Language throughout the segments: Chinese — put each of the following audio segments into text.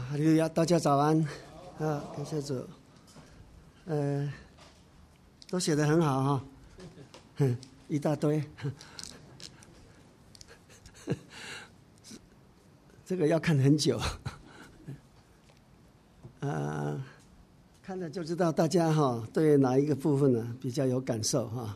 哈利路亚，大家早安啊！感谢主，都写得很好哈，一大堆，这个要看很久，看了就知道大家对哪一个部分呢比较有感受哈，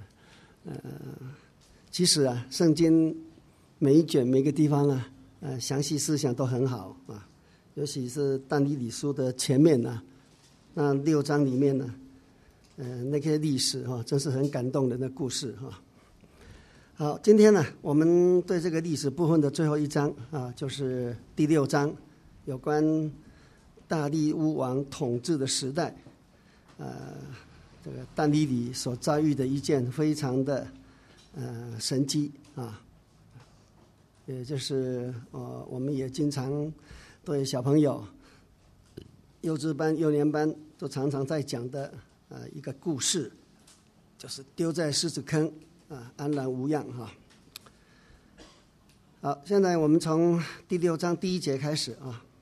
其实啊，圣经每一卷每个地方啊，详细思想都很好啊。尤其是但以理书的前面呢，那6章里面呢，那些历史真是很感动人的故事哈。好，今天呢，我们对这个历史部分的最后一章啊，就是第6章，有关大利乌王统治的时代，这个但以理所遭遇的一件非常的神迹啊，也就是我们也经常对小朋友幼稚班、幼年班都常常在讲的一个故事，就是丢在狮子坑安然无恙哈。好，现在我们从第6章第1节开始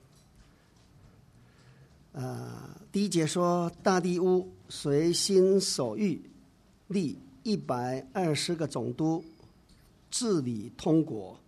第1节说，大利乌随心所欲，立120个总督，治理通国。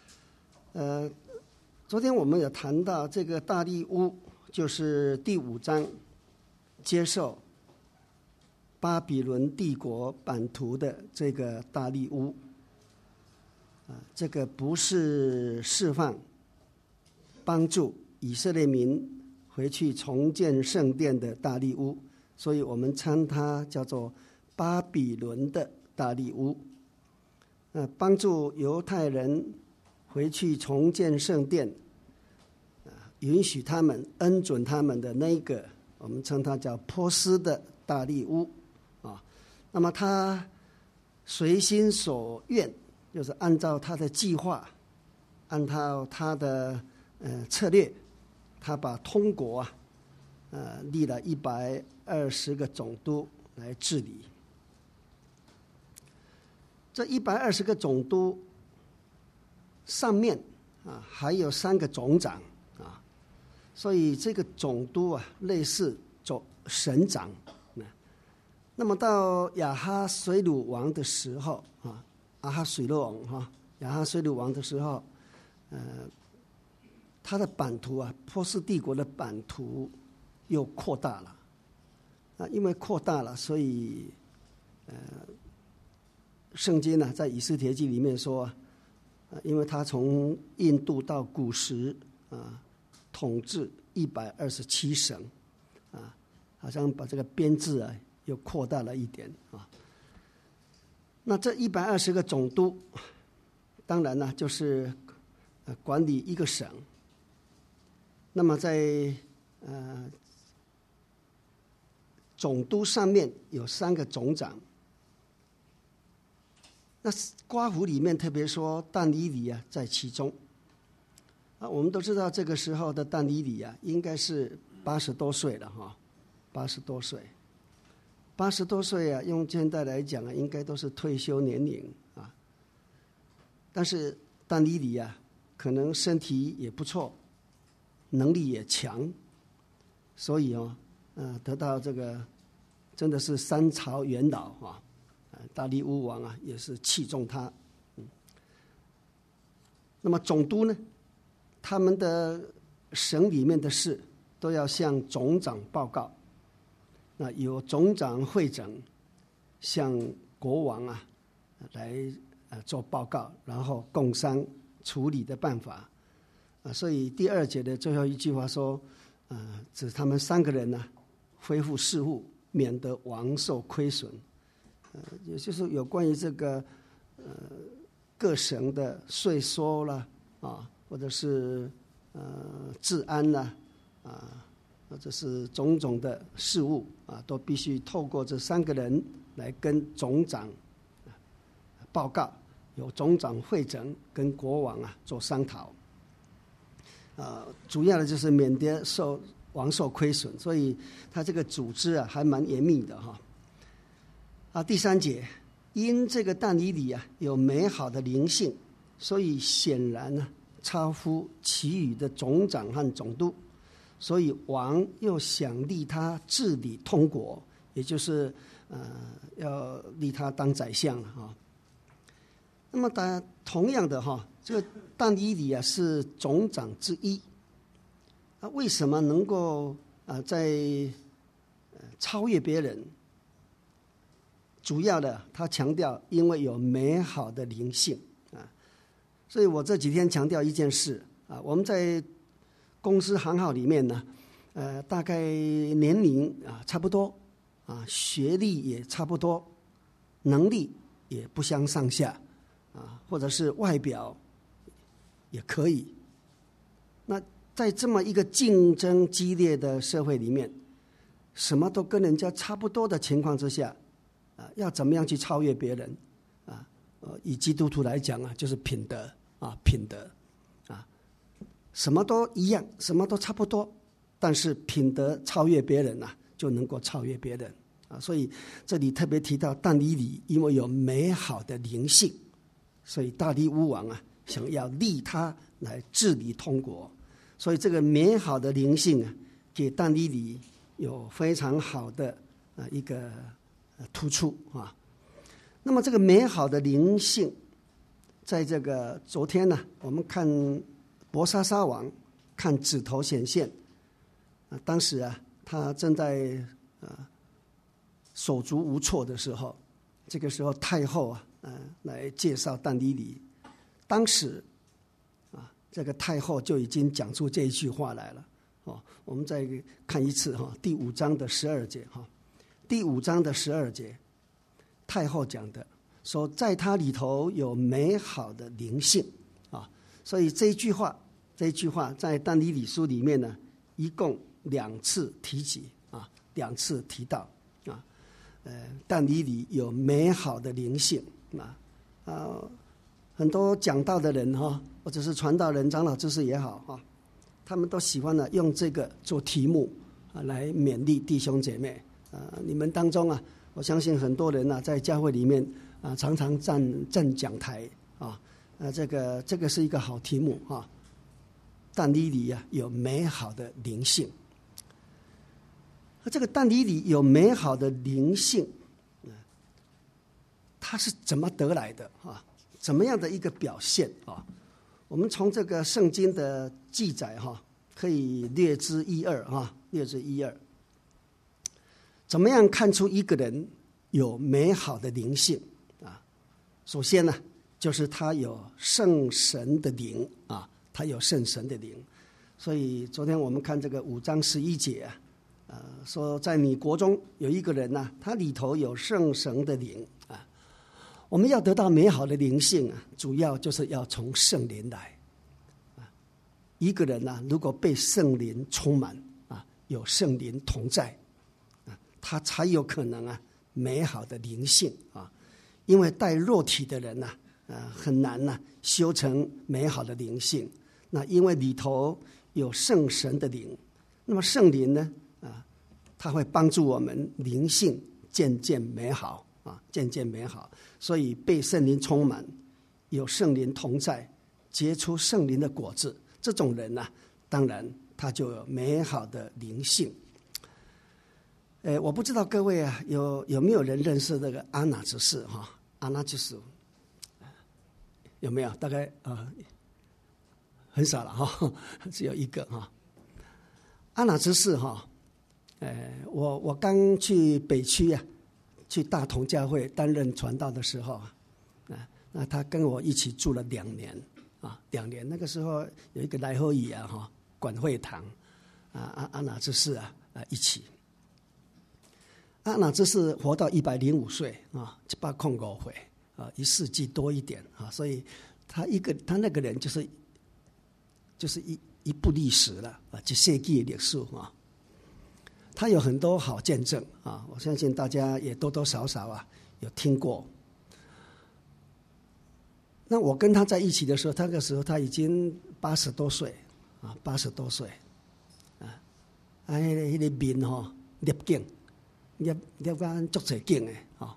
昨天我们有谈到这个大利乌，就是第5章接受巴比伦帝国版图的这个大利乌，这个不是释放帮助以色列民回去重建圣殿的大利乌，所以我们称它叫做巴比伦的大利乌。帮助犹太人回去重建圣殿，允许他们恩准他们的那个，我们称它叫波斯的大利乌那么他随心所愿，就是按照他的计划，按照他的策略，他把通国立了120个总督来治理。这120个总督上面还有3个总长所以这个总督类似省长。那么到亚哈水鲁王的时候亚哈水鲁王的时候，他的版图波斯帝国的版图又扩大了因为扩大了，所以圣经在以斯帖记里面说因为他从印度到古时统治127省好像把这个编制又扩大了一点那这120个总督，当然呢就是管理一个省。那么在总督上面有3个总长。那刮胡里面特别说但以理在其中我们都知道这个时候的但以理应该是80多岁了80多岁用现在来讲应该都是退休年龄但是但以理可能身体也不错，能力也强，所以得到这个真的是3朝元老大利乌王也是器重他。那么总督呢，他们的省里面的事都要向总长报告，那由总长会诊向国王来做报告，然后共商处理的办法所以第2节的最后一句话说指他们3个人恢复事务，免得王受亏损。也就是有关于这个各省的税收啦或者是治安啦或者是种种的事务都必须透过这3个人来跟总长报告，由总长会诊跟国王做商讨主要的就是免得王受亏损，所以他这个组织还蛮严密的第3节，因这个但以理有美好的灵性，所以显然超乎其余的总长和总督， 所以王又想立他治理通国，也就是要立他当宰相哈。那么同样的哈，这个但以理啊是总长之一，为什么能够在超越别人？主要的他强调，因为有美好的灵性啊。所以我这几天强调一件事啊，我们在公司行号里面呢，大概年龄差不多啊，学历也差不多，能力也不相上下啊，或者是外表也可以。那在这么一个竞争激烈的社会里面，什么都跟人家差不多的情况之下，要怎么样去超越别人啊？以基督徒来讲啊，就是品德啊，品德啊，什么都一样，什么都差不多，但是品德超越别人啊，就能够超越别人啊。所以这里特别提到但以理，因为有美好的灵性，所以大利乌王啊，想要立他来治理通国。所以这个美好的灵性啊，给但以理有非常好的一个突出啊。那么这个美好的灵性，在这个昨天呢，我们看伯沙撒王看指头显现当时啊，他正在手足无措的时候，这个时候太后来介绍但以理，当时这个太后就已经讲出这一句话来了我们再看一次第5章的12节第5章的12节，太后讲的说，在他里头有美好的灵性所以这一句话在但以理书里面呢，一共2次提及2次提到但以理有美好的灵性很多讲道的人或者是传道人、长老、执事也好他们都喜欢用这个做题目来勉励弟兄姐妹你们当中我相信很多人在教会里面常常站讲台这个是一个好题目但以理有美好的灵性。这个但以理有美好的灵性，它是怎么得来的怎么样的一个表现我们从这个圣经的记载可以略知一二略知一二。怎么样看出一个人有美好的灵性首先呢，就是他有圣神的灵他有圣神的灵。所以昨天我们看这个5章11节说在你国中有一个人他里头有圣神的灵我们要得到美好的灵性主要就是要从圣灵来一个人如果被圣灵充满有圣灵同在他才有可能美好的灵性因为带肉体的人很难修成美好的灵性。那因为里头有圣神的灵，那么圣灵呢他会帮助我们灵性渐渐美好渐渐美好。所以被圣灵充满，有圣灵同在，结出圣灵的果子，这种人当然他就有美好的灵性。我不知道各位有没有人认识这个阿那执事阿那执事有没有？大概很少了只有一个阿那执事我刚去北区去大同教会担任传道的时候那他跟我一起住了2年2年。那个时候有一个来后乙管会堂阿那执事一起。阿那执事活到105岁105岁1世纪多一点所以他那个人就是一部历史了1世纪的历史他有很多好见证我相信大家也多多少少有听过。那我跟他在一起的时候，那个时候他已经80多岁80多岁那个面粒颈粒到足侪颈的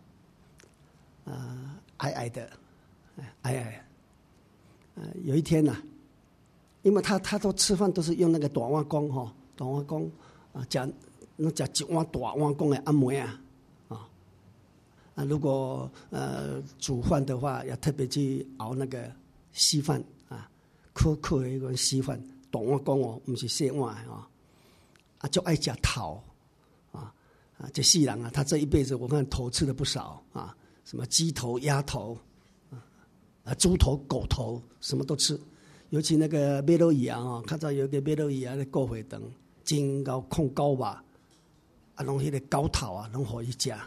矮矮的矮有一天因为他都吃饭都是用那个大碗公同我讲食一碗大碗公的阿梅啊，如果煮饭的话，要特别去熬那个稀饭啊，可的一个稀饭，大碗公哦，不是小碗的就爱吃头这世人他这一辈子我看头吃了不少什么鸡头、鸭头猪头、狗头，什么都吃。尤其那个马路牙看到有一个马路牙的过火肠，真高控高吧，拢迄个高头拢互伊食，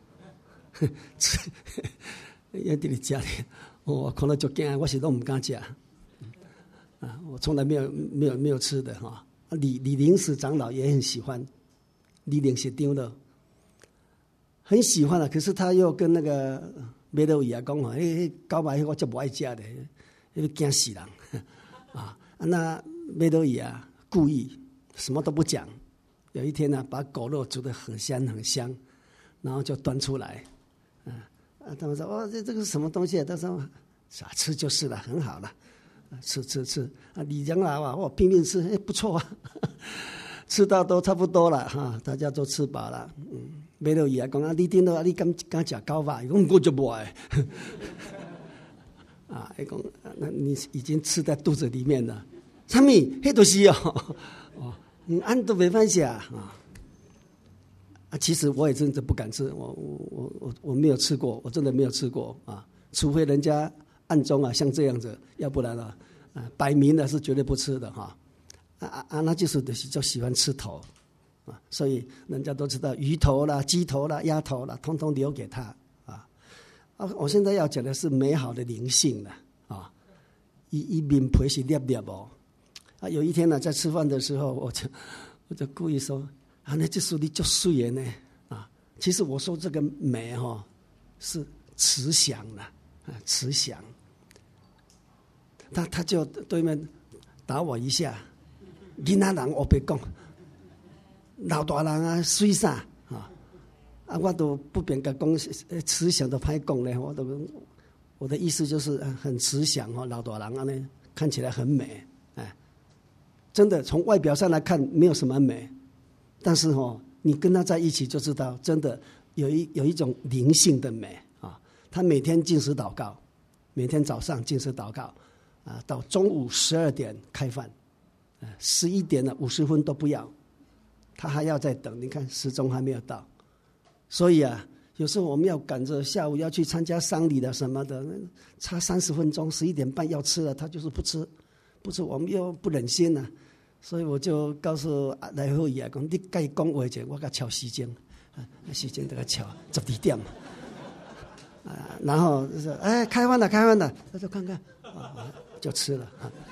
也伫咧食咧。我看到就惊，我是都唔敢食我从来没有吃的李林史长老也很喜欢，李林史长老很喜欢可是他又跟那个马路牙讲高吧，我就不爱食的，因为惊死人。那梅多伊故意什么都不讲，有一天把狗肉煮得很香很香，然后就端出来，他们说这个是什么东西他说吃就是了，很好了，吃李长老我拼命吃，不错吃到都差不多了大家都吃饱了。梅多伊讲你听到你敢吃高吧？伊讲我就不爱。那你已经吃在肚子里面了。什么？那都是按都没关系其实我也真的不敢吃，我没有吃过，我真的没有吃过除非人家暗中像这样子，要不然摆明了是绝对不吃的那就是就喜欢吃头所以人家都知道鱼头啦、鸡头啦、鸭头啦，通通留给他我现在要讲的是美好的灵性了一面皮是粒粒有一天在吃饭的时候，我就故意说那这说你就水呢其实我说这个美是慈祥了慈祥。他就对面打我一下，囡仔人我别讲，老大人水啥我都不便甲讲慈祥都歹讲咧，我的意思就是很慈祥老大人呢看起来很美真的从外表上来看没有什么美，但是你跟他在一起就知道，真的有一种灵性的美他每天禁食祷告，每天早上禁食祷告到中午12点开饭，11点了50分都不要，他还要再等，你看时钟还没有到。所以有时候我们要赶着下午要去参加丧礼的什么的，差30分钟，11点半要吃了，他就是不吃，我们又不忍心所以我就告诉来后爷讲，你该讲话者，我甲敲时间，时间这个敲12点然后就说开饭了，他就看看就吃了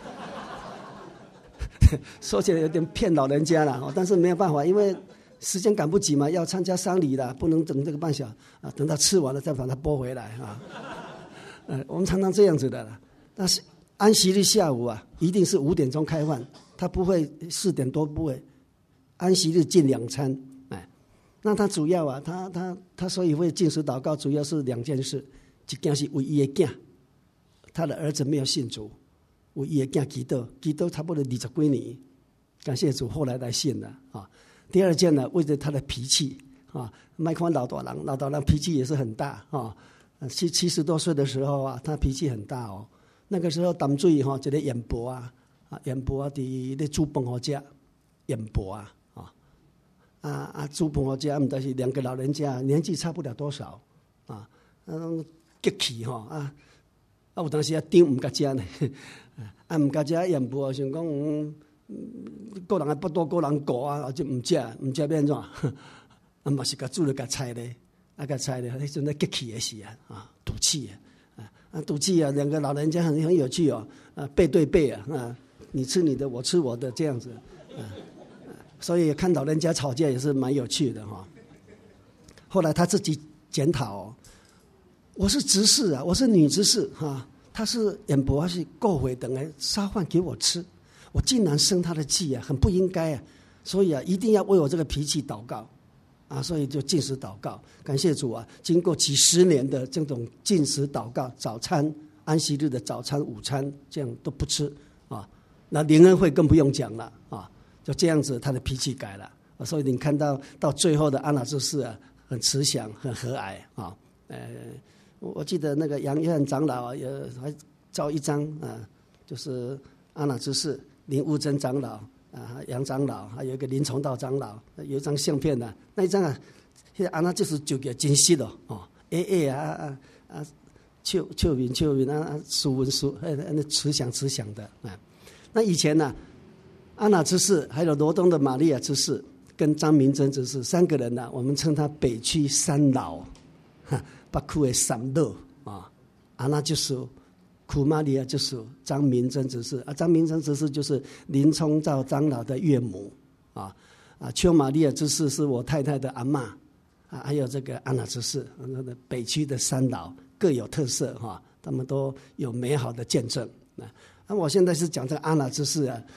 说起来有点骗老人家了但是没有办法，因为时间赶不及嘛，要参加丧礼了，不能等这个半小时等到吃完了再把它拨回来我们常常这样子的但是安息日下午一定是5点钟开饭，他不会4点多，不会。安息日禁2餐那他主要他所以会禁食祷告，主要是2件事，一件是为他的囝，他的儿子没有信主，为他的囝祈祷差不多20几年，感谢主后来信了第二件呢，为了他的脾气别看老大人脾气也是很大70多岁的时候他脾气很大那个时候淡水一个盐婆盐婆在咧煮饭好吃，盐婆煮饭好吃，但是2个老人家年纪差不了多少激气有当时张唔甲食呢唔甲食盐婆想讲个人不多，个人过就唔食变怎嘛是甲煮了甲菜咧甲菜咧迄阵激气的时赌气赌气2个老人家很有趣背对背你吃你的，我吃我的，这样子所以看老人家吵架也是蛮有趣的后来他自己检讨我是执事我是女执事他是演博，他是够会等来烧饭给我吃，我竟然生他的气很不应该所以一定要为我这个脾气祷告所以就禁食祷告，感谢主经过几10年的这种禁食祷告，早餐安息日的早餐午餐这样都不吃那灵恩会更不用讲了就这样子他的脾气改了。所以你看到最后的阿那之士啊，很慈祥，很和蔼啊。我记得那个杨约翰长老也还照一张啊，就是阿那之士、林悟真长老啊、杨长老，还有一个林崇道长老，有一张相片的、那一张啊，阿那就是就给真实的哦，笑面啊，斯文那慈祥的啊。那以前呢、阿那之士还有罗东的玛利亚之士跟张明真之士三个人呢、我们称他北区三老，北区的三老啊。阿那就是苦玛利亚就是张明真之士啊，张明真之士就是林冲照长老的岳母啊。邱玛利亚之士是我太太的阿嬷啊，还有这个阿那之士，北区的三老各有特色哈，他们都有美好的见证啊。我现在是讲这个阿那之士啊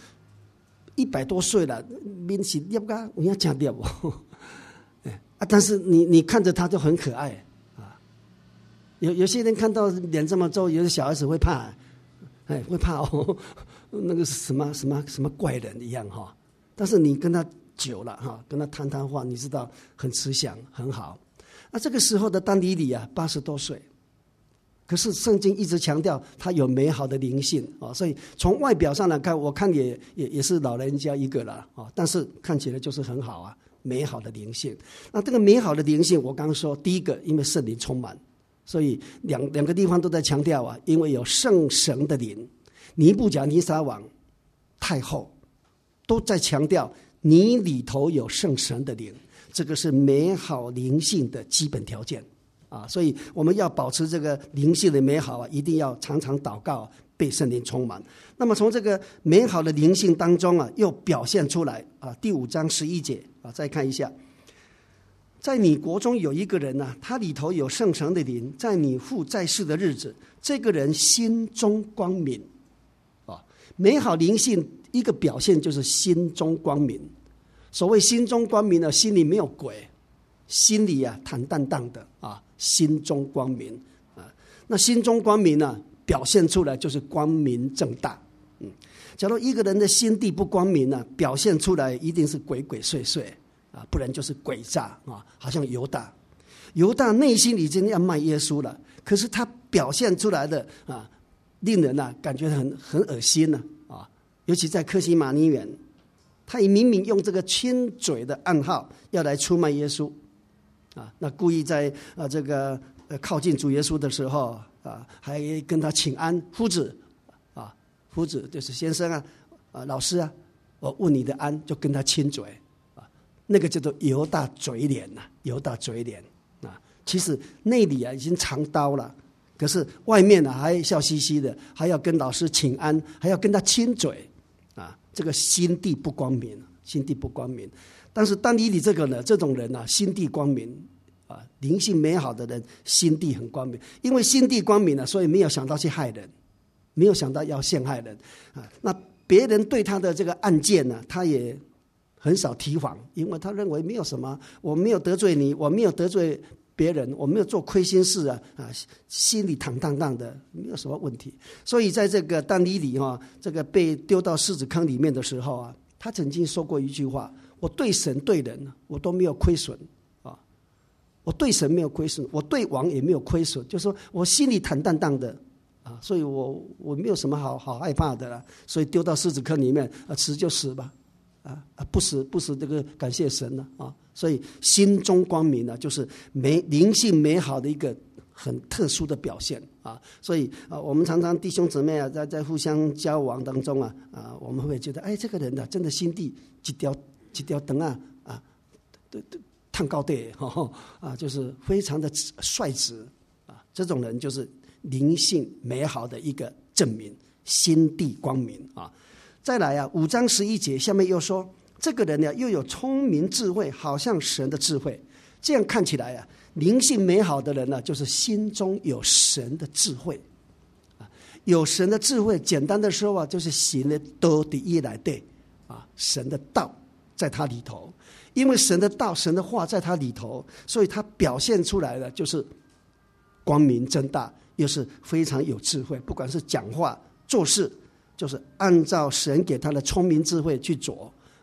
，100多岁了，面是裂个，我要讲裂哦。但是你看着他就很可爱啊。有些人看到脸这么皱，有的小孩子会怕，会怕哦，那个什么怪人一样哈。但是你跟他久了哈，跟他谈话，你知道很慈祥，很好。那这个时候的但以理啊，80多岁。可是圣经一直强调他有美好的灵性啊，所以从外表上来看，我看也是老人家一个了啊，但是看起来就是很好啊，美好的灵性。那这个美好的灵性，我刚刚说，第一个因为圣灵充满，所以两个地方都在强调啊，因为有圣神的灵，尼布甲尼撒王太后都在强调你里头有圣神的灵，这个是美好灵性的基本条件。所以我们要保持这个灵性的美好啊，一定要常常祷告，被圣灵充满。那么从这个美好的灵性当中啊，又表现出来啊，第5章11节啊，再看一下，在你国中有一个人啊，他里头有圣神的灵，在你父在世的日子，这个人心中光明啊，美好灵性一个表现就是心中光明。所谓心中光明呢，心里没有鬼，心里啊坦荡荡的啊。心中光明啊，那心中光明呢，表现出来就是光明正大。假如一个人的心地不光明呢，表现出来一定是鬼鬼祟祟啊，不然就是诡诈啊，好像犹大内心已经要卖耶稣了，可是他表现出来的啊，令人啊感觉很恶心呢啊，尤其在客西马尼园，他也明明用这个亲嘴的暗号要来出卖耶稣。那故意在这个靠近主耶稣的时候啊，还跟他请安，夫子就是先生啊，老师啊，我问你的安，就跟他亲嘴啊，那个叫做犹大嘴脸呐，犹大嘴脸啊，其实内里啊已经藏刀了，可是外面呢还笑嘻嘻的，还要跟老师请安，还要跟他亲嘴啊，这个心地不光明。但是但以理这种人啊，心地光明啊，灵性美好的人，心地很光明。因为心地光明了，所以没有想到去害人，没有想到要陷害人啊。那别人对他的这个案件呢，他也很少提防，因为他认为没有什么，我没有得罪你，我没有得罪别人，我没有做亏心事啊，心里坦荡荡的，没有什么问题。所以在这个但以理这个被丢到狮子坑里面的时候啊，他曾经说过一句话。我对神对人我都没有亏损啊，我对神没有亏损，我对王也没有亏损，就是说我心里坦荡荡的啊，所以我没有什么好害怕的了，所以丢到狮子坑里面死就死吧，不死这个感谢神了啊，所以心中光明呢，就是灵性美好的一个很特殊的表现啊，所以我们常常弟兄姊妹啊，在互相交往当中啊，我们会觉得，这个人呢，真的心地一条灯啊，探高地就是非常的率直啊，这种人就是灵性美好的一个证明，心地光明啊。再来啊，5章11节下面又说，这个人呢又有聪明智慧，好像神的智慧。这样看起来啊，灵性美好的人呢，就是心中有神的智慧啊，有神的智慧。简单的说啊，就是神的道在他里面啊，神的道。在他里头，因为神的道、神的话在他里头，所以他表现出来的就是光明正大，又是非常有智慧。不管是讲话、做事，就是按照神给他的聪明智慧去做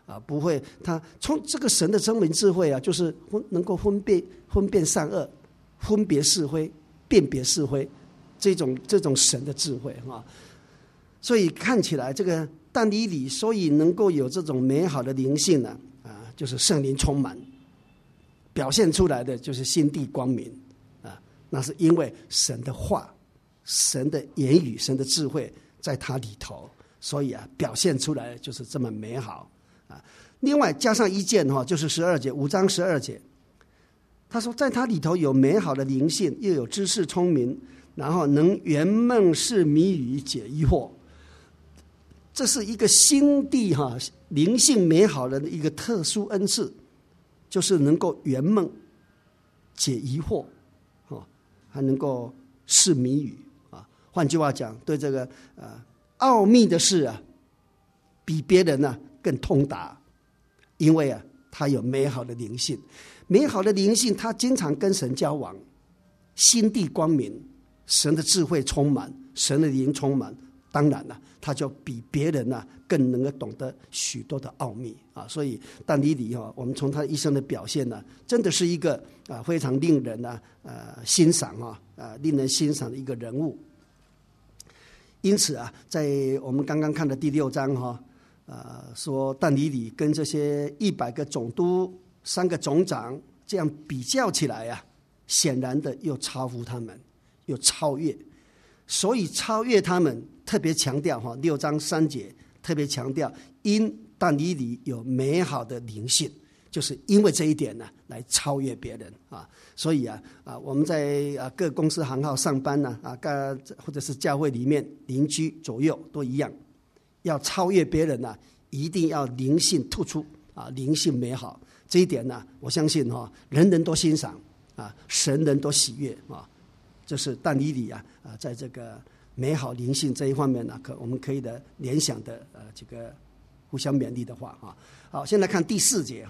不会，他从这个神的聪明智慧就是能够分辨善恶，分别是非，辨别是非，这种神的智慧所以看起来这个但以理所以能够有这种美好的灵性呢，就是圣灵充满，表现出来的就是心地光明那是因为神的话、神的言语、神的智慧在他里头，所以表现出来就是这么美好另外加上一件就是12节，5章12节，他说在他里头有美好的灵性，又有知识聪明，然后能圆梦释谜语解疑惑。这是一个心地灵性美好的一个特殊恩赐，就是能够圆梦解疑惑还能够释谜语换句话讲，对这个奥秘的事比别人更通达，因为他有美好的灵性。美好的灵性他经常跟神交往，心地光明，神的智慧充满，神的灵充满，当然了他就比别人更能够懂得许多的奥秘所以但以理我们从他一生的表现真的是一个非常令人欣赏令人欣赏的一个人物。因此在我们刚刚看的第6章说但以理跟这些100个总督、3个总长这样比较起来显然的又超乎他们，又超越，所以超越他们特别强调6章3节特别强调，因但以理有美好的灵性，就是因为这一点来超越别人所以我们在各公司行号上班或者是教会里面邻居左右都一样，要超越别人一定要灵性突出灵性美好，这一点我相信人人都欣赏神人都喜悦这是但以理在这个美好灵性这一方面我们可以的联想的这个互相勉励的话好，现在看第4节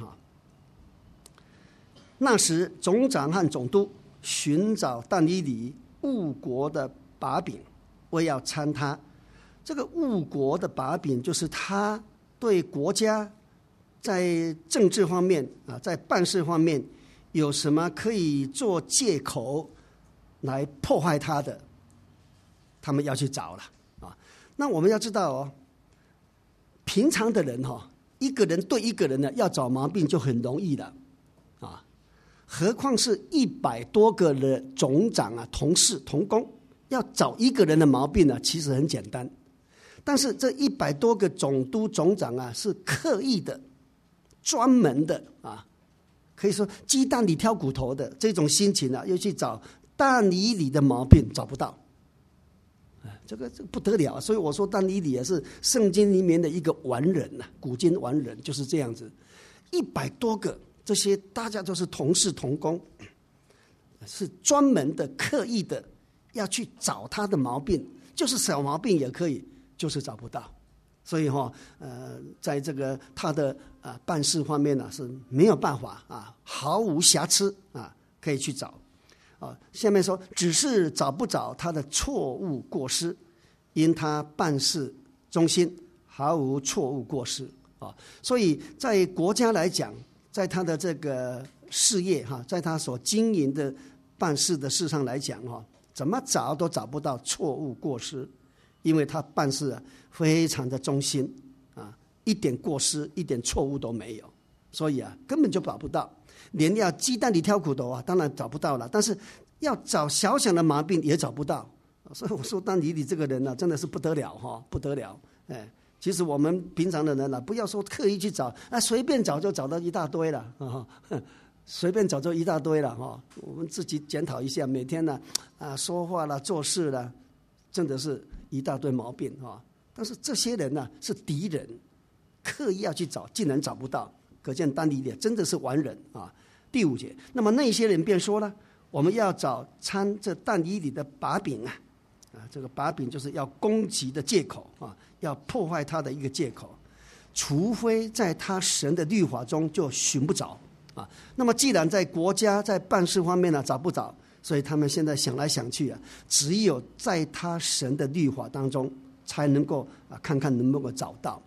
那时总长和总督寻找但以理误国的把柄，为要参他。这个误国的把柄就是他对国家在政治方面在办事方面有什么可以做借口来破坏他的，他们要去找了那我们要知道平常的人一个人对一个人要找毛病就很容易了何况是100多个的总长同事同工，要找一个人的毛病其实很简单，但是这100多个总督总长是刻意的、专门的可以说鸡蛋里挑骨头的这种心情又去找但以理的毛病，找不到这个不得了所以我说但以理也是圣经里面的一个完人古今完人就是这样子，100多个这些大家都是同事同工，是专门的刻意的要去找他的毛病，就是小毛病也可以，就是找不到。所以在这个他的办事方面是没有办法毫无瑕疵可以去找下面说只是找不着他的错误过失，因他办事忠心，毫无错误过失所以在国家来讲，在他的这个事业在他所经营的办事的事上来讲怎么找都找不到错误过失，因为他办事非常的忠心一点过失一点错误都没有，所以根本就找不到。连要鸡蛋里挑骨头当然找不到了，但是要找小小的毛病也找不到。所以我说但以理这个人真的是不得了不得了其实我们平常的人不要说刻意去找随便找就找到一大堆了随便找就一大堆了我们自己检讨一下，每天说话啦做事啦真的是一大堆毛病但是这些人是敌人，刻意要去找竟然找不到，可见但以理真的是完人第5节，那么那些人便说了，我们要找参这但以理的把柄这个把柄就是要攻击的借口要破坏他的一个借口，除非在他神的律法中就寻不着那么既然在国家在办事方面找不着，所以他们现在想来想去只有在他神的律法当中才能够看看能不能够找到。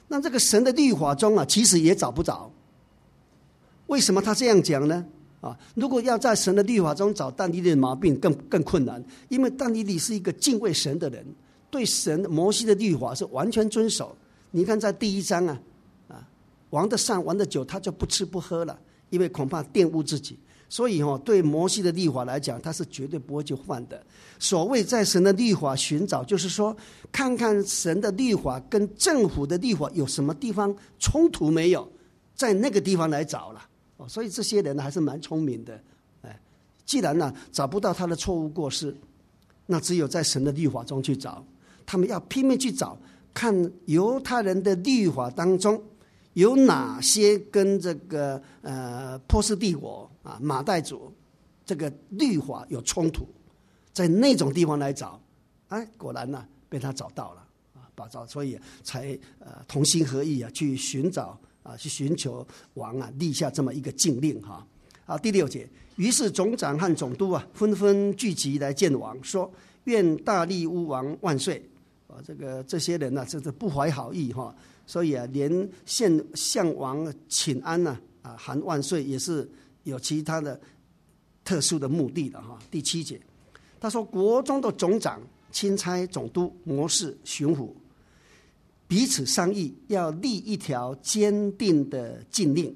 那这个神的律法中啊，其实也找不着。为什么他这样讲呢？如果要在神的律法中找但以理的毛病更困难，因为但以理是一个敬畏神的人，对神摩西的律法是完全遵守。你看在第1章王的膳王的酒他就不吃不喝了，因为恐怕玷污自己。所以对摩西的律法来讲，他是绝对不会去犯的。所谓在神的律法寻找，就是说看看神的律法跟政府的律法有什么地方冲突没有，在那个地方来找了。所以这些人还是蛮聪明的。既然找不到他的错误过失，那只有在神的律法中去找。他们要拼命去找，看犹太人的律法当中有哪些跟这个波斯帝国马代族这个律法有冲突，在那种地方来找。果然被他找到了，所以才同心合意去寻找去寻求王立下这么一个禁令第6节，于是总长和总督纷纷聚集来见王，说愿大利乌王万岁。这些人真是不怀好意所以连向王请安喊万岁也是有其他的特殊的目的的第7节，他说国中的总长、钦差、总督、谋士、巡抚彼此商议，要立一条坚定的禁令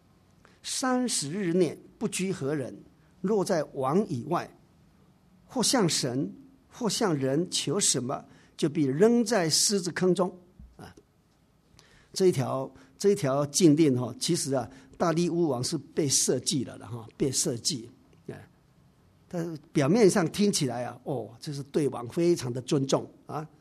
：30日内不拘何人，若在王以外，或向神或向人求什么，就必扔在狮子坑中。这一条禁令其实大利乌王是被设计了的被设计。但表面上听起来这是对王非常的尊重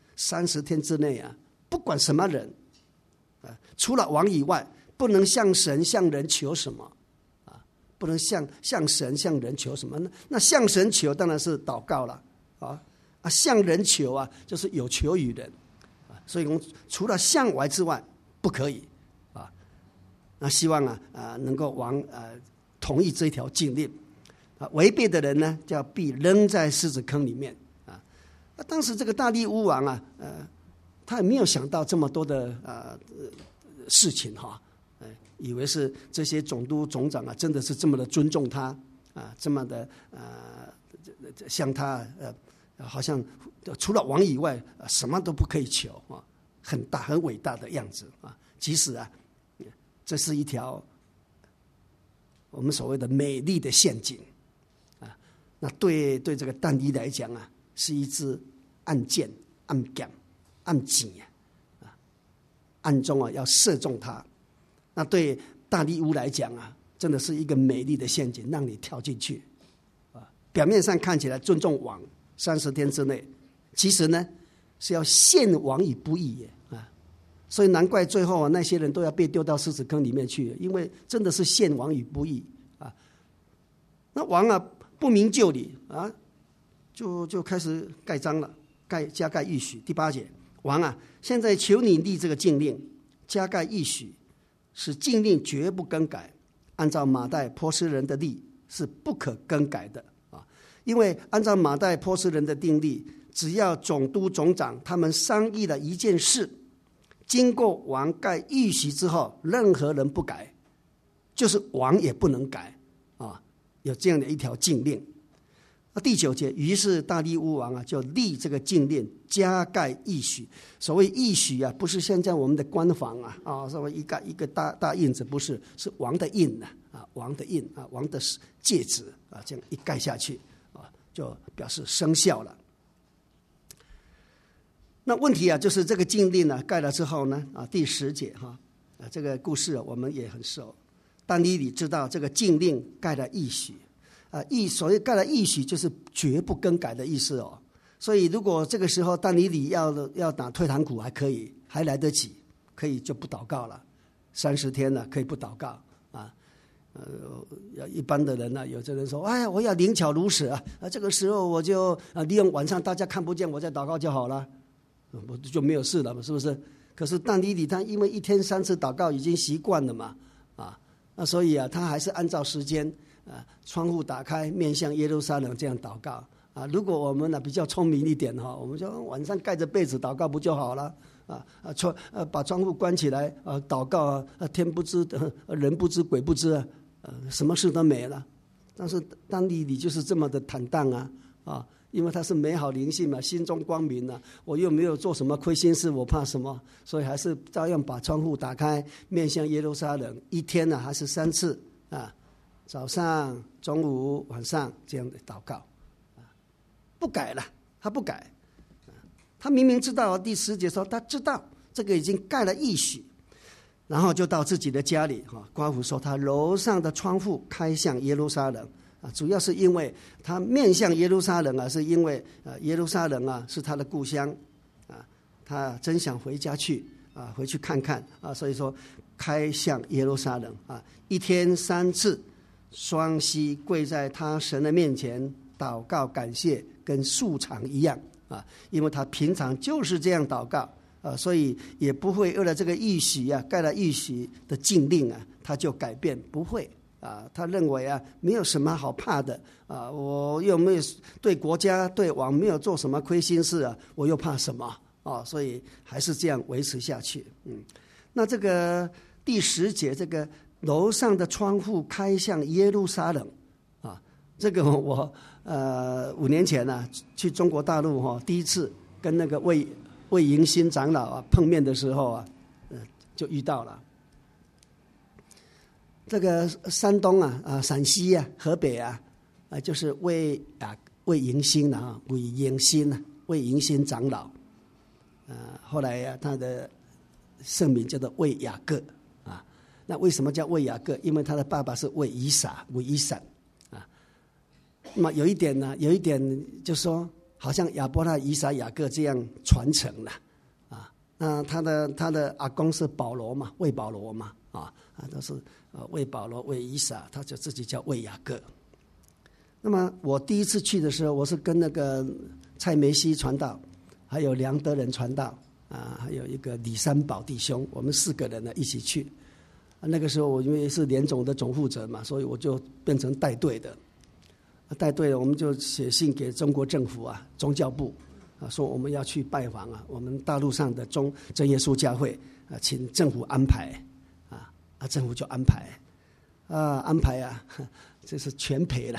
30天之内不管什么人除了王以外，不能向神向人求什么不能向神向人求什么呢？那向神求当然是祷告了向人求就是有求于人所以我们除了向外之外不可以那希望能够王同意这一条禁令违背的人呢，就要被扔在狮子坑里面当时这个大利乌王他也没有想到这么多的事情以为是这些总督总长真的是这么的尊重他这么的向他好像除了王以外什么都不可以求很大很伟大的样子其实这是一条我们所谓的美丽的陷阱那对这个但以理来讲是一支暗箭、暗箭、暗箭暗中要射中他。那对大利乌来讲真的是一个美丽的陷阱，让你跳进去表面上看起来尊重王，30天之内，其实呢是要陷王于不义所以难怪最后那些人都要被丢到狮子坑里面去，因为真的是陷王于不义那王不明就里就开始盖章了，加盖谕许。第8节，王现在求你立这个禁令，加盖谕许，使禁令绝不更改，按照马代波斯人的例是不可更改的因为按照马代波斯人的定例，只要总督总长他们商议了一件事，经过王盖谕许之后，任何人不改，就是王也不能改有这样的一条禁令。第9节，于是大利乌王就立这个禁令，加盖谕许。所谓谕许不是现在我们的官房所谓一个大印子，不是，是王的印王的印王的戒指这样一盖下去就表示生效了。那问题就是这个禁令盖了之后呢第10节这个故事我们也很熟。但以理知道这个禁令盖了谕许所谓盖了谕许就是绝不更改的意思所以如果这个时候但以理要打退堂鼓还可以，还来得及，可以就不祷告了，30天了可以不祷告一般的人有些人说我要灵巧如此这个时候我就利用晚上大家看不见我再祷告就好了，我就没有事了，是不是？可是但以理他因为一天3次祷告已经习惯了嘛那所以他还是按照时间窗户打开面向耶路撒冷这样祷告如果我们比较聪明一点我们就晚上盖着被子祷告不就好了把窗户关起来祷告天不知人不知鬼不知什么事都没了。但是当你就是这么的坦荡因为他是美好灵性嘛，心中光明我又没有做什么亏心事，我怕什么？所以还是照样把窗户打开，面向耶路撒冷，一天还是3次早上、中午、晚上这样的祷告不改了，他不改。他明明知道第10节说他知道这个已经盖了应许，然后就到自己的家里寡妇说他楼上的窗户开向耶路撒冷主要是因为他面向耶路撒冷是因为耶路撒冷是他的故乡他真想回家去回去看看所以说开向耶路撒冷一天3次双膝跪在他神的面前祷告感谢，跟素常一样因为他平常就是这样祷告所以也不会为了这个应许盖了应许的禁令他就改变，不会他认为没有什么好怕的我又没有对国家对王没有做什么亏心事我又怕什么所以还是这样维持下去。那这个第10节这个楼上的窗户开向耶路撒冷这个我5年前去中国大陆第一次跟那个魏迎新长老碰面的时候就遇到了。这个山东陕西河北就是魏迎新魏迎新长老后来他的圣名叫做魏雅各那为什么叫魏雅各？因为他的爸爸是魏以撒那么有一点就说好像亚伯拉以撒雅各这样传承了那他的阿公是保罗嘛，魏保罗嘛都是魏保罗魏以撒，他就自己叫魏雅各。那么我第一次去的时候，我是跟那个蔡梅西传道，还有梁德仁传道还有一个李三宝弟兄，我们4个人一起去那个时候我因为是联总的总负责嘛，所以我就变成带队的我们就写信给中国政府宗教部说我们要去拜访我们大陆上的真耶稣教会请政府安排政府就安排这是全赔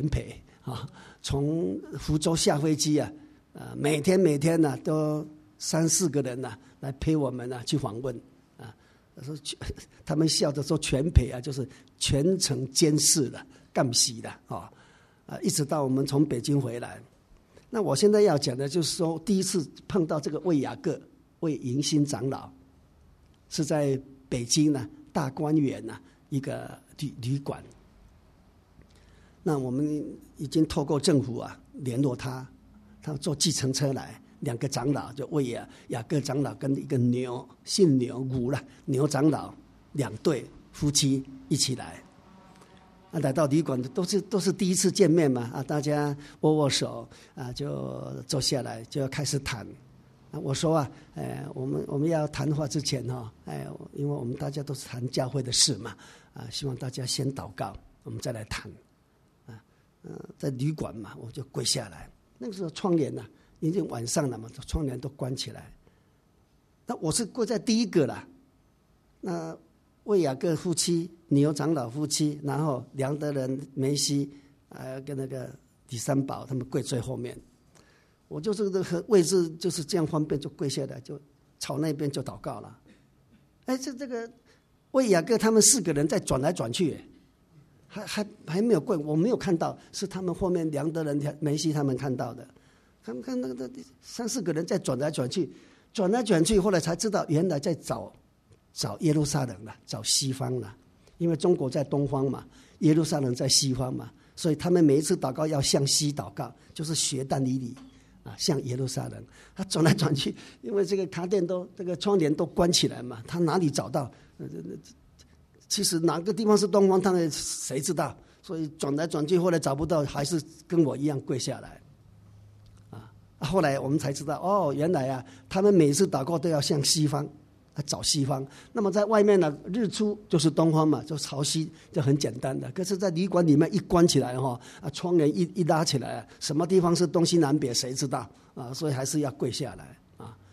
从福州下飞机每天都3-4个人来陪我们去访问他们笑着说全赔就是全程监视了干洗了一直到我们从北京回来。那我现在要讲的就是说第一次碰到这个魏雅各魏迎新长老是在北京大观园一个旅馆。那我们已经透过政府联络他坐计程车来，2个长老就魏雅各长老跟一个姓牛长老2对夫妻一起来来到旅馆都是第一次见面嘛大家握手就坐下来就要开始谈我说我们要谈话之前因为我们大家都是谈教会的事嘛希望大家先祷告，我们再来谈在旅馆嘛，我就跪下来。那个时候窗帘已经晚上了嘛，窗帘都关起来。那我是跪在第一个了。那魏雅各夫妻、牛长老夫妻，然后梁德仁、梅西跟那个李三宝他们跪最后面。我就是这个位置就是这样方便，就跪下来，就朝那边就祷告了。这个魏雅各他们4个人在转来转去，还没有跪，我没有看到，是他们后面梁德仁、梅西他们看到的。他们看那个3-4个人在转来转去，后来才知道原来在找耶路撒冷了，找西方了，因为中国在东方嘛，耶路撒冷在西方嘛，所以他们每一次祷告要向西祷告，就是学但以理向耶路撒冷。他转来转去，因为这个卡店这个窗帘都关起来嘛，他哪里找到？其实哪个地方是东方，他们谁知道？所以转来转去，后来找不到，还是跟我一样跪下来。后来我们才知道，原来他们每次祷告都要向西方，找西方。那么在外面日出就是东方嘛，就朝西，就很简单的。可是，在旅馆里面一关起来窗帘一拉起来什么地方是东西南北谁知道所以还是要跪下来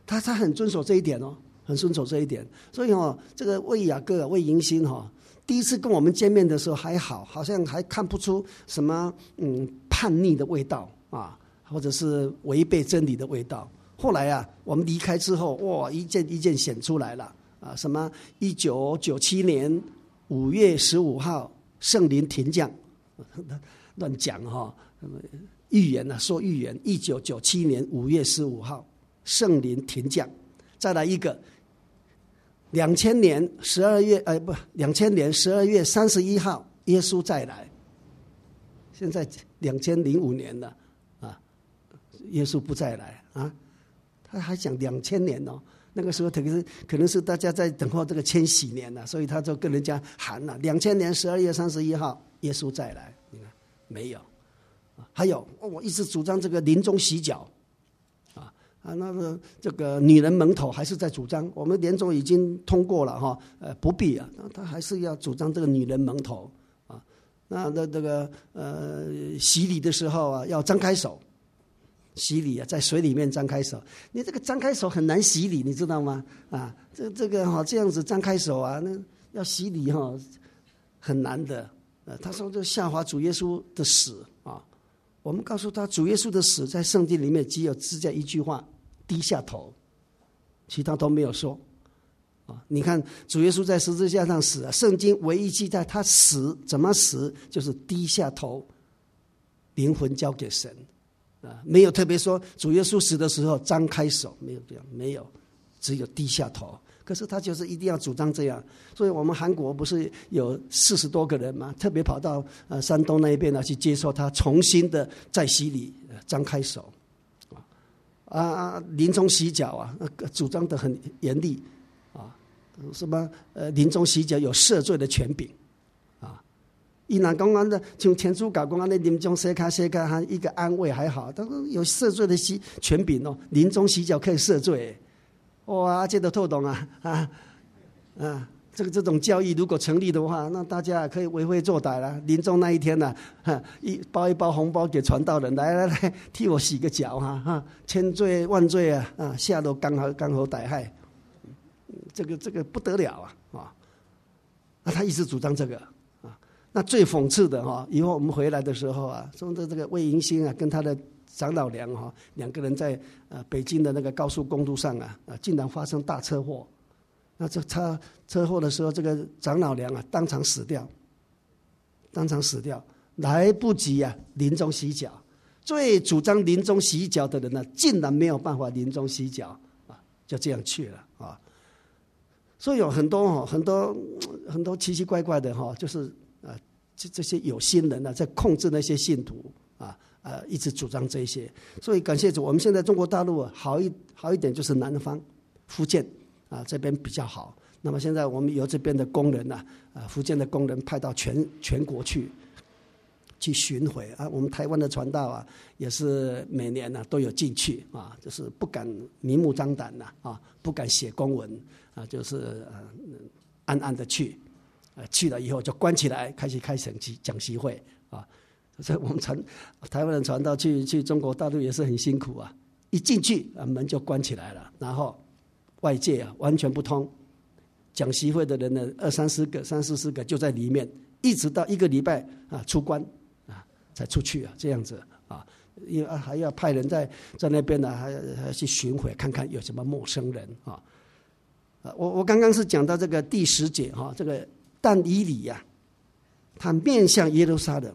他很遵守这一点哦，很遵守这一点。所以这个魏雅各魏迎新第一次跟我们见面的时候还好，好像还看不出什么叛逆的味道啊，或者是违背真理的味道。后来啊，我们离开之后，哇，一件一件显出来了啊！什么1997年5月15号圣灵停降，乱讲预言啊，说预言，1997年5月15号圣灵停降。再来一个，2000年12月31号耶稣再来。现在2005年了啊，耶稣不再来啊。他还讲2000年那个时候可能是大家在等候这个千禧年了，所以他就跟人家喊了2000年12月31号耶稣再来。你看没有？还有我一直主张这个临终洗脚那个这个女人蒙头还是在主张，我们联总已经通过了不必啊，他还是要主张这个女人蒙头啊。那这个洗礼的时候啊，要张开手。洗礼啊，在水里面张开手，你这个张开手很难洗礼，你知道吗？啊，这个这样子张开手啊，那要洗礼很难的。他说这下滑主耶稣的死啊，我们告诉他主耶稣的死在圣经里面只这一句话，低下头，其他都没有说啊。你看主耶稣在十字架上死啊，圣经唯一记载他死怎么死，就是低下头，灵魂交给神。没有特别说主耶稣死的时候张开手，没有这样，没有，只有低下头。可是他就是一定要主张这样，所以我们韩国不是有40多个人嘛，特别跑到山东那一边去接受他重新的再洗礼，张开手临终洗脚主张得很严厉什么临终洗脚有赦罪的权柄。伊若讲安的像天主教讲安的临终洗脚一个安慰还好，但是有赦罪的权柄临终洗脚可以赦罪，哇，这都透懂这种教义如果成立的话，那大家可以为非作歹了。临终那一天包一包红包给传道人，来替我洗个脚千罪万罪下落江河歹害，这个不得了他一直主张这个。那最讽刺的以后我们回来的时候说这个魏迎新跟他的长老娘两个人在北京的那个高速公路上竟然发生大车祸。那这车祸的时候，这个长老娘当场死掉，来不及临终洗脚。最主张临终洗脚的人竟然没有办法临终洗脚就这样去了所以有很多奇奇怪怪的就是这些有心人在控制那些信徒一直主张这些。所以感谢主，我们现在中国大陆好一点，就是南方福建这边比较好。那么现在我们由这边的工人福建的工人派到全国去巡回我们台湾的传道也是每年都有进去就是不敢明目张胆不敢写公文就是暗暗的去了以后就关起来，开始开讲习会所以我们台湾人传道去中国大陆也是很辛苦一进去门就关起来了，然后外界完全不通，讲习会的人呢30-40个、30-40个就在里面，一直到1个礼拜出关才出去这样子因为还要派人在那边还去巡回看看有什么陌生人我刚刚是讲到这个第10节这个但以理他面向耶路撒冷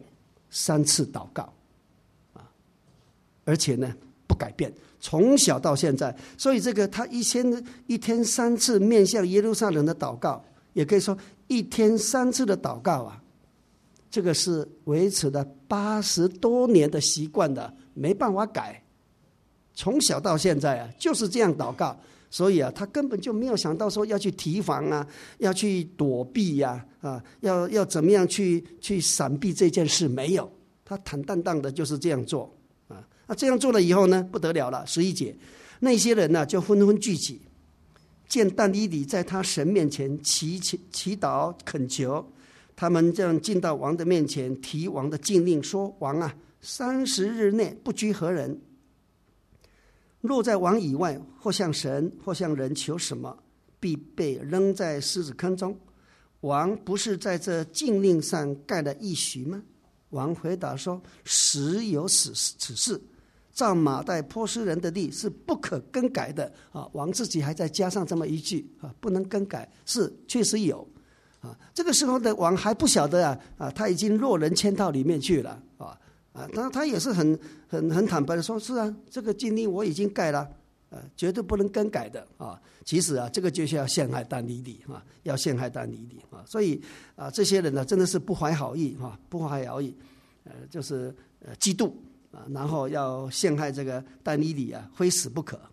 3次祷告而且呢不改变，从小到现在。所以这个他一天3次面向耶路撒冷的祷告，也可以说1天3次的祷告这个是维持了80多年的习惯的，没办法改，从小到现在就是这样祷告。所以他根本就没有想到说要去提防要去躲避要怎么样去闪避这件事，没有，他坦荡荡的就是这样做这样做了以后呢，不得了了。11节，那些人就纷纷聚集，见但以理在他神面前祈祷恳求，他们这样进到王的面前，提王的禁令说：王30日内不拘何人， 若在王以外，或向神或向人求什么，必被扔在狮子坑中。王不是在这禁令上盖了一许吗？王回答说：实有此事，照马代波斯人的地是不可更改的。王自己还再加上这么一句，不能更改，是确实有。这个时候的王还不晓得他已经落人圈套里面去了。他也是很坦白的说：是啊，这个禁令我已经盖了，绝对不能更改的。其实这个就是要陷害但以理，要陷害但以理。所以这些人呢，真的是不怀好意，不怀好意，就是嫉妒，然后要陷害这个但以理非死不可。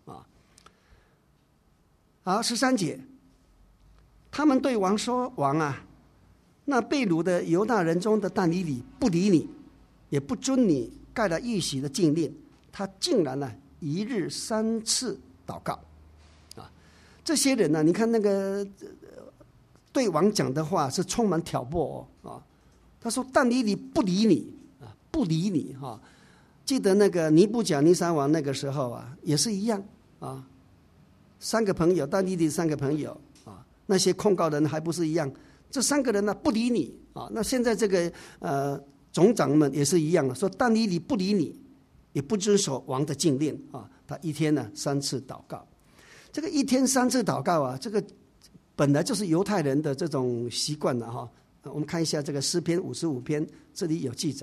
好，13节，他们对王说：王啊，那被掳的犹大人中的但以理不理你，也不遵你盖了预许的禁令，他竟然一日3次祷告。这些人呢，你看那个对王讲的话是充满挑拨。他说但以理不理你，不理你。记得那个尼布甲尼撒王那个时候也是一样。3个朋友，但以理3个朋友，那些控告人还不是一样？这3个人呢不理你。那现在这个总长们也是一样的，说但以理不理你，也不遵守王的禁令。他一天呢3次祷告。这个一天3次祷告这个本来就是犹太人的这种习惯了。我们看一下这个诗篇55篇，这里有记载。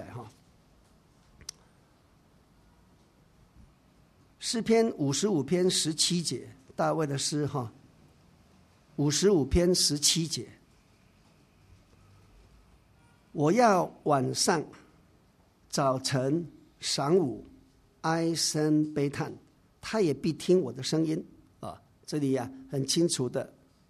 诗篇55篇17节，大卫的诗55篇17节，我要晚上、早晨、晌午唉声悲叹，他也必听我的声音。这里很清楚的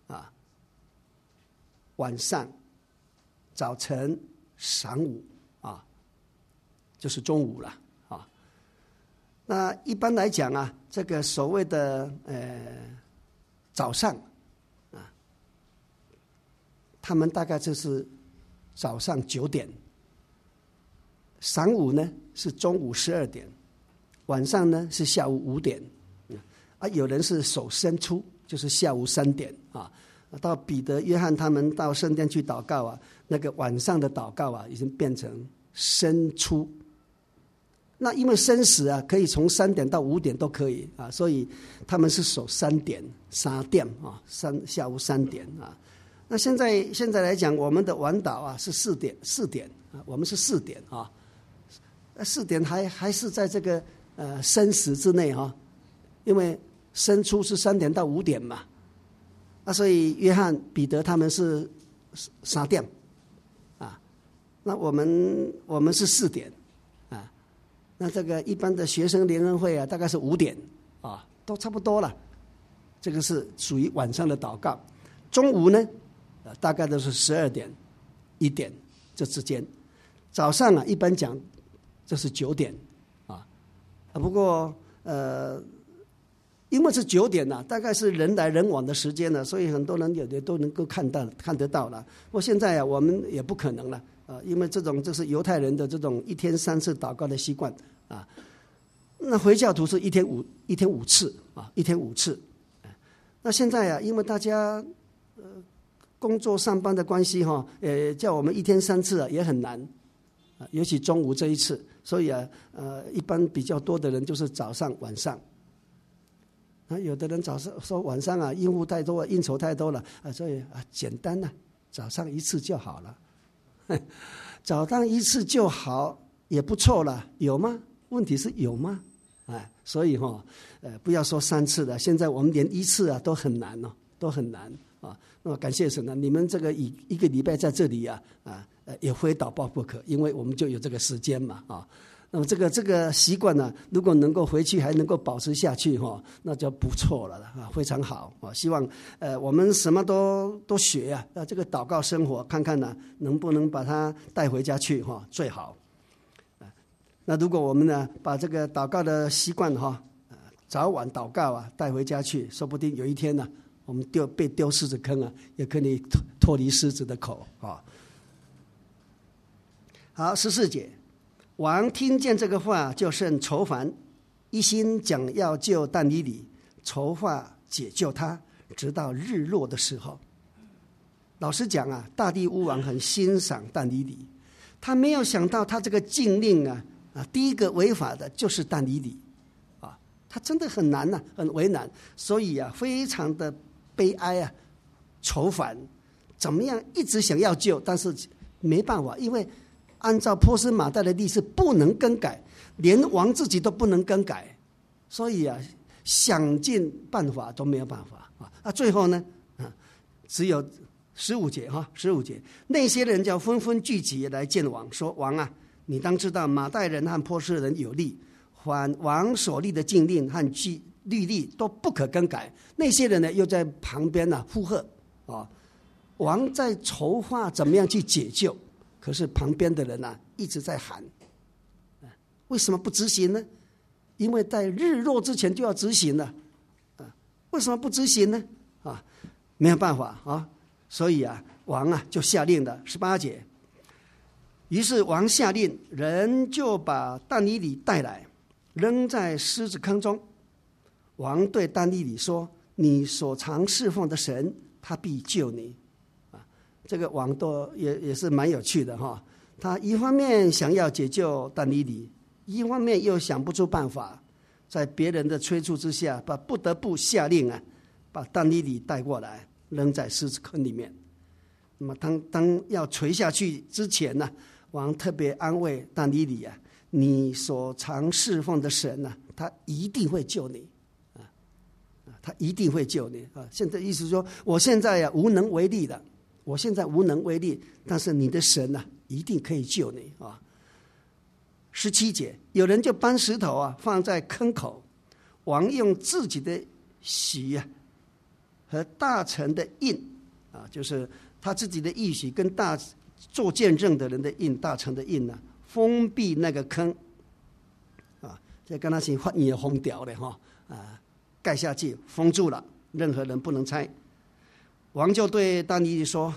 晚上、早晨、晌午就是中午了。那一般来讲这个所谓的早上他们大概就是早上9点，晌午呢是中午12点，晚上呢是下午5点。有人是手伸出，就是下午3点。到彼得、约翰他们到圣殿去祷告那个晚上的祷告已经变成伸出。那因为生死可以从3点到5点都可以所以他们是守3点下午3点。那现在来讲，我们的晚祷是4点我们是4点4点还是在这个生死之内因为生出是3点到5点嘛，所以约翰、彼得他们是3点那我们是4点那这个一般的学生联合会大概是5点都差不多了。这个是属于晚上的祷告。中午呢大概都是12点、1点这之间。早上一般讲就是9点不过因为是9点大概是人来人往的时间所以很多人有的都能够看得到了。不过现在我们也不可能了因为这是犹太人的这种一天3次祷告的习惯那回教徒是一天5次一天5次。那现在因为大家工作上班的关系叫我们一天3次也很难尤其中午这一次，所以一般比较多的人就是早上晚上。有的人早上说晚上应付太多应酬太多了所以简单早上1次就好了。早上1次就好也不错了，有吗？问题是有吗？所以不要说3次了，现在我们连1次都很难都很难那么感谢神你们这个一个礼拜在这里也非祷告不可，因为我们就有这个时间嘛那么这个习惯如果能够回去还能够保持下去那就不错了非常好希望我们什么都学这个祷告生活看看能不能把它带回家去最好。那如果我们把这个祷告的习惯早晚祷告带回家去，说不定有一天我们被丢狮子坑也可以脱离狮子的口好，14节，王听见这个话就甚愁烦， 一心讲要救但以理，筹划解救他，直到日落的时候。老实讲啊，大地乌王很欣赏但以理，他没有想到他这个禁令啊，第一个违法的就是但以理啊，他真的很难啊，很为难，所以啊，非常的悲哀啊，愁烦，怎么样一直想要救，但是没办法，因为按照波斯马代的历史不能更改，连王自己都不能更改，所以啊，想尽办法都没有办法啊。最后呢，只有15节15节，那些人就纷纷聚集来见王，说：王啊，你当知道马代人和波斯人有利，凡王所立的禁令和律例都不可更改。那些人呢，又在旁边附和啊。王在筹划怎么样去解救，可是旁边的人一直在喊，为什么不执行呢？因为在日落之前就要执行了，为什么不执行呢？没有办法啊，所以王就下令了。18节，于是王下令，人就把但以理带来，扔在狮子坑中。王对但以理说：你所常侍奉的神，他必救你。这个王也是蛮有趣的哈。他一方面想要解救但以理，一方面又想不出办法，在别人的催促之下，不得不下令把但以理带过来，扔在狮子坑里面。那么当要垂下去之前呢，王特别安慰但以理你所常侍奉的神他一定会救你他一定会救你现在意思说，我现在无能为力的，我现在无能为力，但是你的神一定可以救你17节，有人就搬石头放在坑口，王用自己的玺和大臣的印就是他自己的义玺跟做见证的人的印，大臣的印封闭那个坑这跟他是发言封掉的盖下去封住了，任何人不能拆。王就对但以理说：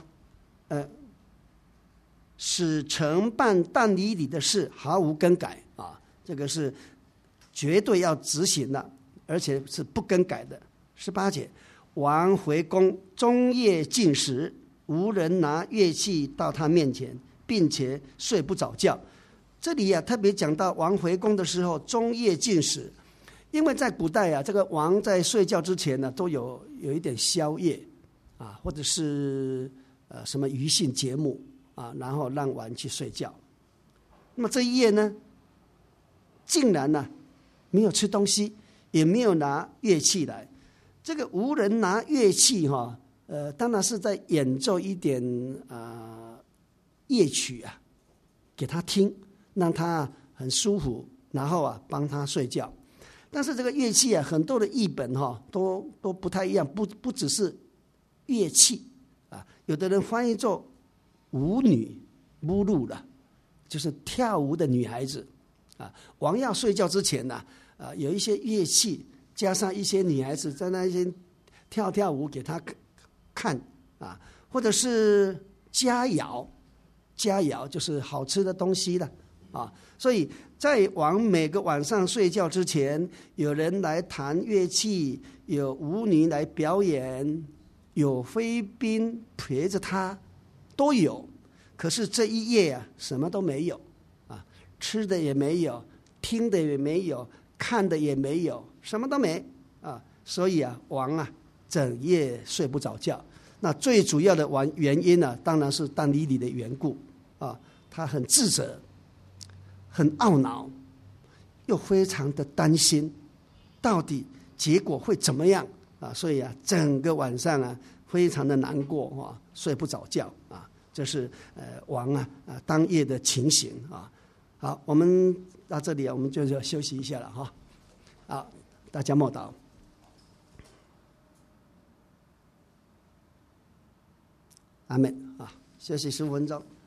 使承办但以理的事毫无更改这个是绝对要执行的，而且是不更改的。18节，王回宫，终夜禁食，无人拿乐器到他面前，并且睡不着觉。这里特别讲到王回宫的时候终夜禁食，因为在古代这个王在睡觉之前都有一点宵夜或者是什么娱乐节目然后让王去睡觉。那么这一夜呢，竟然没有吃东西，也没有拿乐器来。这个无人拿乐器当然是在演奏一点夜曲给他听，让他很舒服，然后帮他睡觉。但是这个乐器很多的译本都不太一样，不只是乐器有的人翻译作舞女舞路了，就是跳舞的女孩子王要睡觉之前有一些乐器，加上一些女孩子在那些跳舞给他看或者是佳肴就是好吃的东西了所以在王每个晚上睡觉之前，有人来弹乐器，有舞女来表演，有妃嫔陪着他，都有。可是这一夜什么都没有吃的也没有，听的也没有，看的也没有，什么都没所以王整夜睡不着觉。那最主要的原因当然是但以理的缘故他很自责，很懊恼，又非常的担心到底结果会怎么样所以整个晚上非常的难过睡不着觉这是王当夜的情形好，我们到这里我们就休息一下了好，大家默祷。阿们休息15分钟。